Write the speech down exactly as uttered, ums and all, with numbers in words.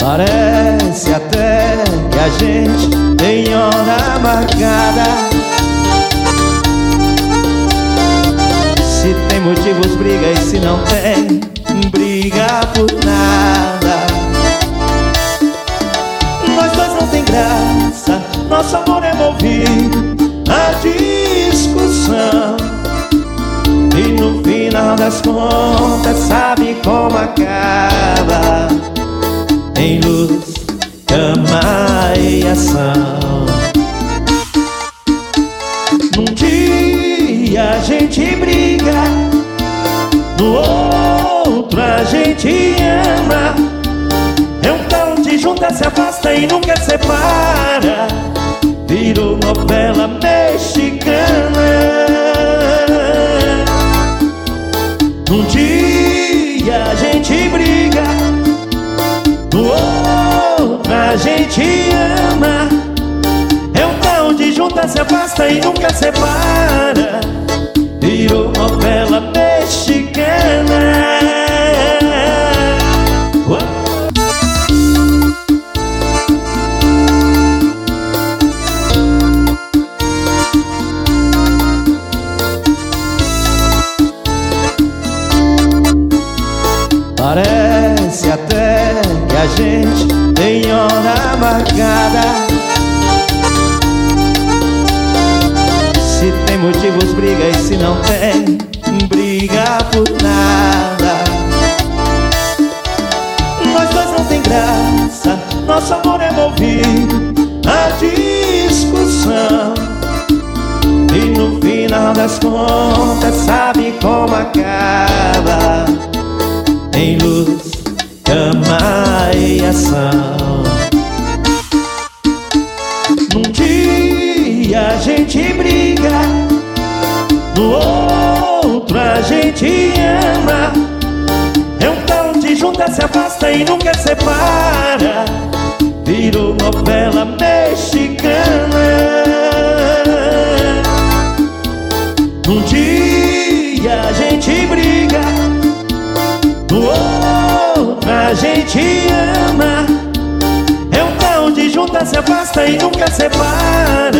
Parece até que a gente tem hora marcada. Se tem motivos, briga, e se não tem, briga por nada. Nós dois não tem graça, nosso amor é movido a discussão, e no final das contas sabe como acaba, em luz, cama e ação. Num dia a gente briga, no outro a gente ama. É um tal de junta, se afasta e nunca separa, virou novela mexicana. Num dia a gente briga, no outro a gente ama. É um tal de junta, se afasta e nunca separa, virou novela mexicana. Parece até que a gente tem hora marcada. Se tem motivos, briga, e se não tem, briga por nada. Nós dois não tem graça, nosso amor é movido a discussão, e no final das contas sabe como acaba, em luz, cama e ação. Num dia a gente briga, no outro a gente ama. É um tal de junta, se afasta e nunca separa, virou novela mexicana. Num dia a gente briga, no outro a gente ama. É um tal de junta, se afasta e nunca separa,